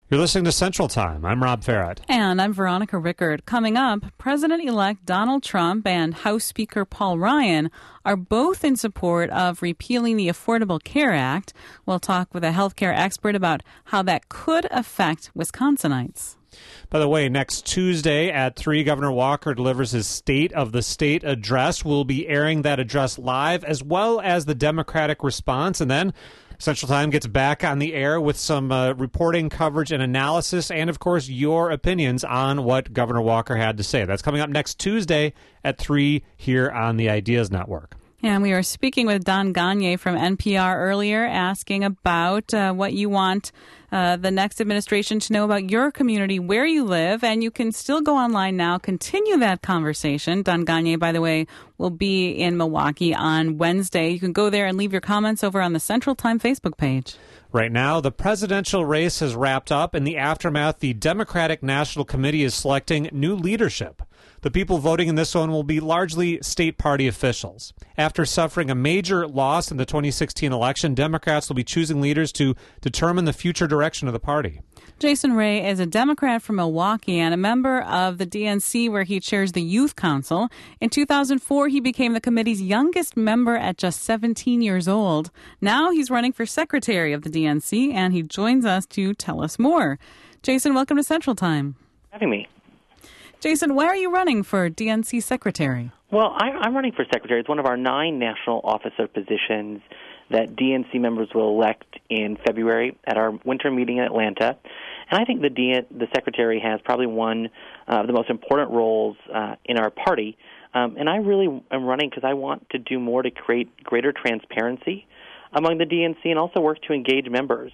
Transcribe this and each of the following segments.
You're listening to Central Time. I'm Rob Farrett. And I'm Veronica Rickard. Coming up, President-elect Donald Trump and House Speaker Paul Ryan are both in support of repealing the Affordable Care Act. We'll talk with a healthcare expert about how that could affect Wisconsinites. By the way, next Tuesday at 3, Governor Walker delivers his State of the State address. We'll be airing that address live, as well as the Democratic response. And then Central Time gets back on the air with some reporting, coverage, and analysis, and, of course, your opinions on what Governor Walker had to say. That's coming up next Tuesday at 3 here on the Ideas Network. And we were speaking with Don Gagné from NPR earlier, asking about what you want the next administration to know about your community, where you live. And you can still go online now, continue that conversation. Don Gagné, by the way, will be in Milwaukee on Wednesday. You can go there and leave your comments over on the Central Time Facebook page. Right now, the presidential race has wrapped up. In the aftermath, the Democratic National Committee is selecting new leadership. The people voting in this one will be largely state party officials. After suffering a major loss in the 2016 election, Democrats will be choosing leaders to determine the future direction of the party. Jason Ray is a Democrat from Milwaukee and a member of the DNC, where he chairs the Youth Council. In 2004, he became the committee's youngest member at just 17 years old. Now he's running for secretary of the DNC, and he joins us to tell us more. Jason, welcome to Central Time. Having me. Jason, why are you running for DNC secretary? Well, I'm running for secretary. It's one of our 9 national officer positions that DNC members will elect in February at our winter meeting in Atlanta. And I think the secretary has probably one of the most important roles in our party. And I really am running because I want to do more to create greater transparency among the DNC and also work to engage members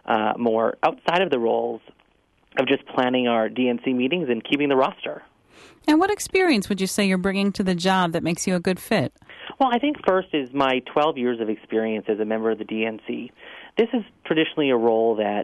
more outside of the roles of just planning our DNC meetings and keeping the roster. And what experience would you say you're bringing to the job that makes you a good fit? Well, I think first is my 12 years of experience as a member of the DNC. This is traditionally a role that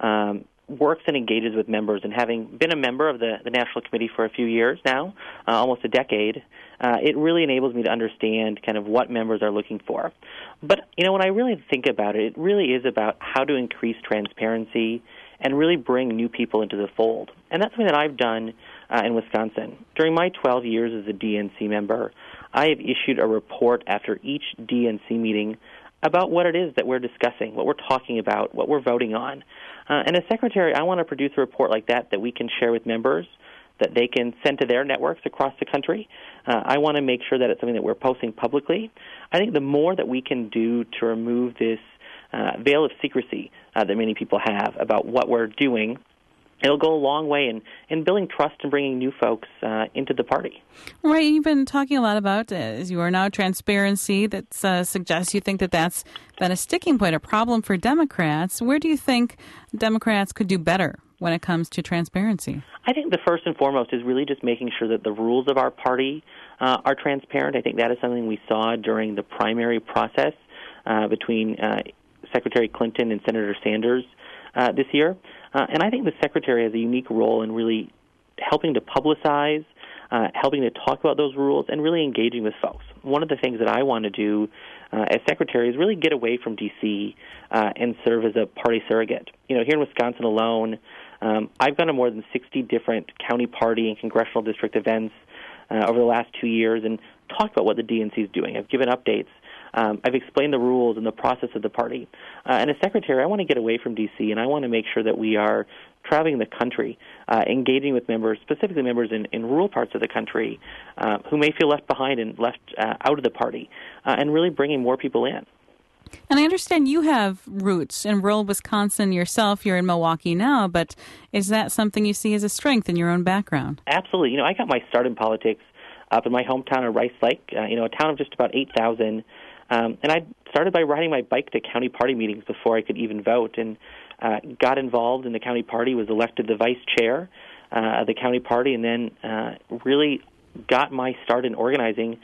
works and engages with members, and having been a member of the National Committee for a few years now, almost a decade, it really enables me to understand kind of what members are looking for. But, when I really think about it, it really is about how to increase transparency and really bring new people into the fold. And that's something that I've done in Wisconsin. During my 12 years as a DNC member, I have issued a report after each DNC meeting about what it is that we're discussing, what we're talking about, what we're voting on. And as secretary, I want to produce a report like that we can share with members, that they can send to their networks across the country. I want to make sure that it's something that we're posting publicly. I think the more that we can do to remove this veil of secrecy that many people have about what we're doing, it'll go a long way in building trust and bringing new folks into the party. Right. You've been talking a lot about, as you are now, transparency. That suggests you think that that's been a sticking point, a problem for Democrats. Where do you think Democrats could do better when it comes to transparency? I think the first and foremost is really just making sure that the rules of our party are transparent. I think that is something we saw during the primary process between Secretary Clinton and Senator Sanders this year. And I think the secretary has a unique role in really helping to publicize, helping to talk about those rules, and really engaging with folks. One of the things that I want to do as secretary is really get away from D.C. And serve as a party surrogate. Here in Wisconsin alone, I've gone to more than 60 different county party and congressional district events over the last 2 years and talked about what the DNC is doing. I've given updates. I've explained the rules and the process of the party. And as secretary, I want to get away from D.C., and I want to make sure that we are traveling the country, engaging with members, specifically members in rural parts of the country who may feel left behind and left out of the party, and really bringing more people in. And I understand you have roots in rural Wisconsin yourself. You're in Milwaukee now, but is that something you see as a strength in your own background? Absolutely. I got my start in politics up in my hometown of Rice Lake, a town of just about 8,000. And I started by riding my bike to county party meetings before I could even vote, and got involved in the county party, was elected the vice chair of the county party, and then really got my start in organizing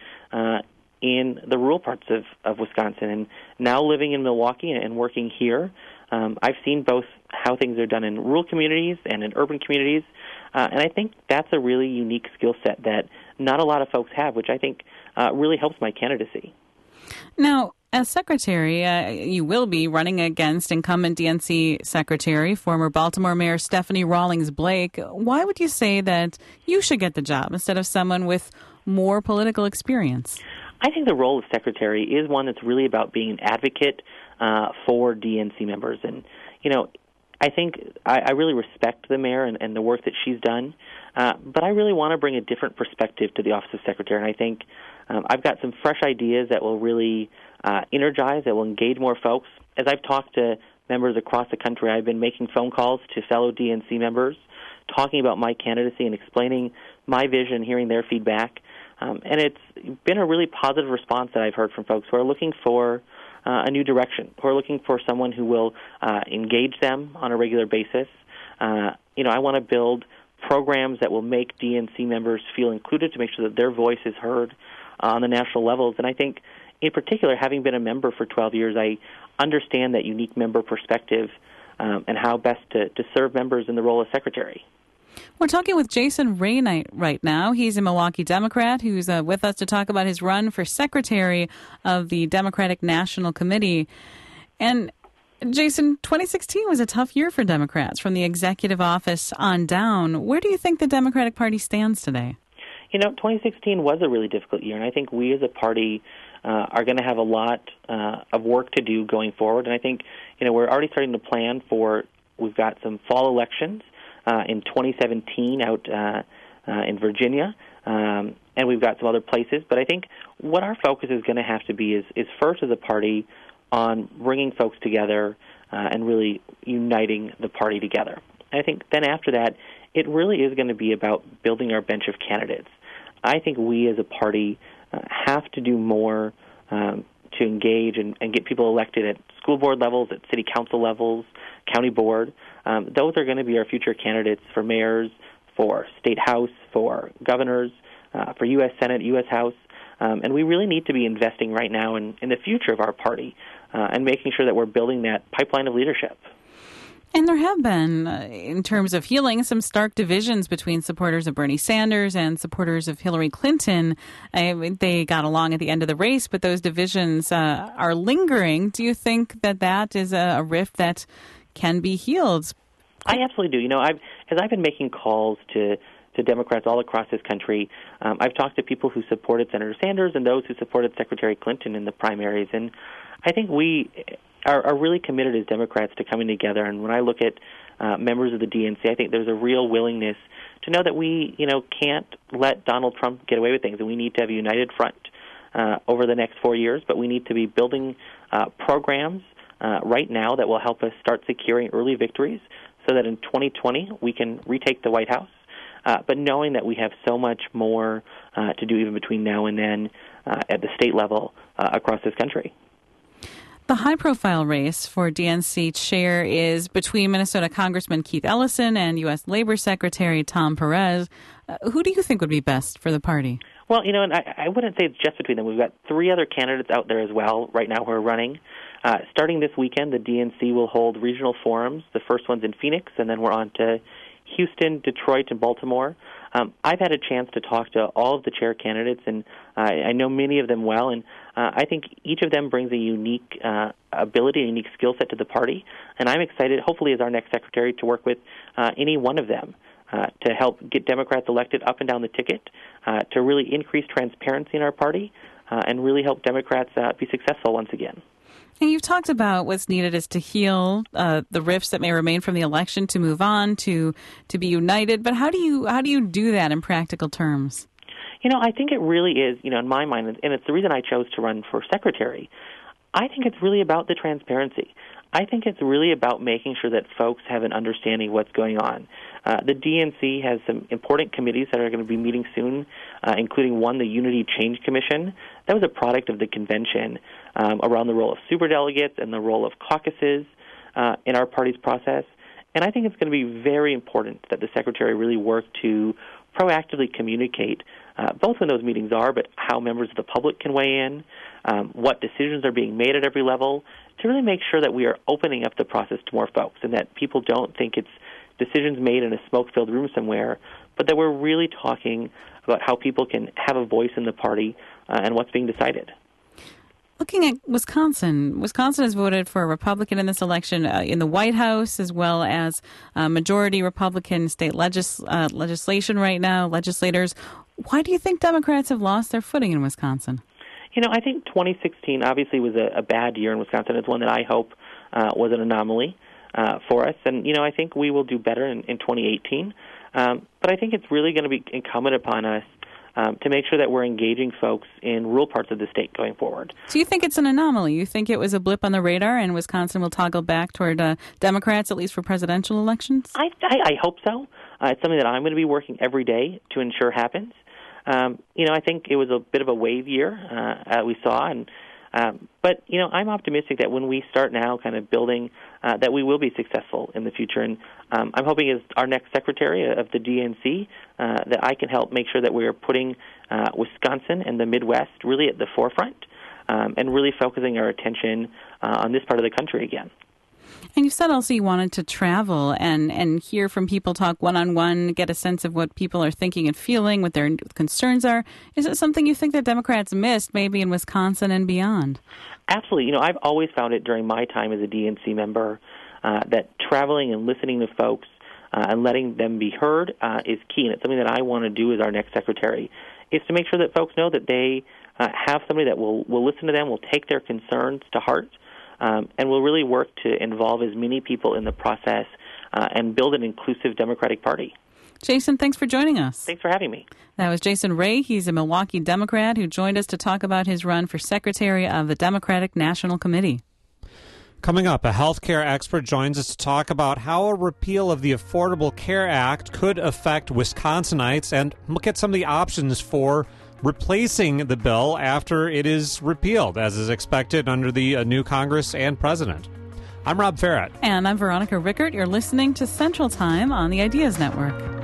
in the rural parts of Wisconsin. And now living in Milwaukee and working here, I've seen both how things are done in rural communities and in urban communities, and I think that's a really unique skill set that not a lot of folks have, which I think really helps my candidacy. Now, As secretary, you will be running against incumbent DNC secretary, former Baltimore Mayor Stephanie Rawlings Blake. Why would you say that you should get the job instead of someone with more political experience? I think the role of secretary is one that's really about being an advocate for DNC members. And, I think I really respect the mayor and the work that she's done, but I really want to bring a different perspective to the office of secretary. And I think I've got some fresh ideas that will really energize, that will engage more folks. As I've talked to members across the country, I've been making phone calls to fellow DNC members, talking about my candidacy and explaining my vision, hearing their feedback. And it's been a really positive response that I've heard from folks who are looking for a new direction, who are looking for someone who will engage them on a regular basis. I want to build programs that will make DNC members feel included, to make sure that their voice is heard on the national levels. And I think, in particular, having been a member for 12 years, I understand that unique member perspective and how best to serve members in the role of secretary. We're talking with Jason Rainite right now. He's a Milwaukee Democrat who's with us to talk about his run for secretary of the Democratic National Committee. And Jason, 2016 was a tough year for Democrats from the executive office on down. Where do you think the Democratic Party stands today? 2016 was a really difficult year, and I think we as a party are going to have a lot of work to do going forward. And I think, we're already starting to plan for, we've got some fall elections in 2017 out in Virginia, and we've got some other places. But I think what our focus is going to have to be is first as a party on bringing folks together and really uniting the party together. And I think then after that, it really is going to be about building our bench of candidates. I think we as a party have to do more to engage and get people elected at school board levels, at city council levels, county board. Those are going to be our future candidates for mayors, for state house, for governors, for U.S. Senate, U.S. House. And we really need to be investing right now in the future of our party and making sure that we're building that pipeline of leadership. And there have been, in terms of healing, some stark divisions between supporters of Bernie Sanders and supporters of Hillary Clinton. They got along at the end of the race, but those divisions are lingering. Do you think that is a rift that can be healed? I absolutely do. As I've been making calls to Democrats all across this country, I've talked to people who supported Senator Sanders and those who supported Secretary Clinton in the primaries. And I think we are really committed as Democrats to coming together. And when I look at members of the DNC, I think there's a real willingness to know that we, can't let Donald Trump get away with things, and we need to have a united front over the next 4 years. But we need to be building programs right now that will help us start securing early victories so that in 2020 we can retake the White House. But knowing that we have so much more to do even between now and then at the state level across this country. The high-profile race for DNC chair is between Minnesota Congressman Keith Ellison and U.S. Labor Secretary Tom Perez. Who do you think would be best for the party? Well, and I wouldn't say it's just between them. We've got 3 other candidates out there as well right now who are running. Starting this weekend, the DNC will hold regional forums. The first one's in Phoenix, and then we're on to Houston, Detroit, and Baltimore. I've had a chance to talk to all of the chair candidates, and I know many of them well, and I think each of them brings a unique ability, a unique skill set to the party, and I'm excited, hopefully as our next secretary, to work with any one of them to help get Democrats elected up and down the ticket, to really increase transparency in our party, and really help Democrats be successful once again. And you've talked about what's needed is to heal the rifts that may remain from the election, to move on, to be united. But how do you do that in practical terms? I think it really is, in my mind, and it's the reason I chose to run for secretary. I think it's really about the transparency. I think it's really about making sure that folks have an understanding of what's going on. The DNC has some important committees that are going to be meeting soon, including one, the Unity Change Commission. That was a product of the convention around the role of superdelegates and the role of caucuses in our party's process. And I think it's going to be very important that the secretary really work to proactively communicate both when those meetings are, but how members of the public can weigh in, what decisions are being made at every level, to really make sure that we are opening up the process to more folks and that people don't think it's decisions made in a smoke-filled room somewhere, but that we're really talking about how people can have a voice in the party and what's being decided. Looking at Wisconsin, Wisconsin has voted for a Republican in this election in the White House, as well as majority Republican state legislation right now, legislators. Why do you think Democrats have lost their footing in Wisconsin? I think 2016 obviously was a bad year in Wisconsin. It's one that I hope was an anomaly for us. And, I think we will do better in 2018. But I think it's really going to be incumbent upon us to make sure that we're engaging folks in rural parts of the state going forward. So you think it's an anomaly? You think it was a blip on the radar and Wisconsin will toggle back toward Democrats, at least for presidential elections? I hope so. It's something that I'm going to be working every day to ensure happens. I think it was a bit of a wave year we saw, but I'm optimistic that when we start now kind of building that we will be successful in the future. And I'm hoping as our next secretary of the DNC that I can help make sure that we are putting Wisconsin and the Midwest really at the forefront and really focusing our attention on this part of the country again. And you said also you wanted to travel and hear from people, talk one-on-one, get a sense of what people are thinking and feeling, what their concerns are. Is it something you think that Democrats missed maybe in Wisconsin and beyond? Absolutely. I've always found it during my time as a DNC member that traveling and listening to folks and letting them be heard is key. And it's something that I want to do as our next secretary, is to make sure that folks know that they have somebody that will listen to them, will take their concerns to heart, and will really work to involve as many people in the process and build an inclusive Democratic Party. Jason, thanks for joining us. Thanks for having me. That was Jason Ray. He's a Milwaukee Democrat who joined us to talk about his run for Secretary of the Democratic National Committee. Coming up, a healthcare expert joins us to talk about how a repeal of the Affordable Care Act could affect Wisconsinites and look at some of the options for replacing the bill after it is repealed, as is expected under the new Congress and president. I'm Rob Farrett. And I'm Veronica Rickert. You're listening to Central Time on the Ideas Network.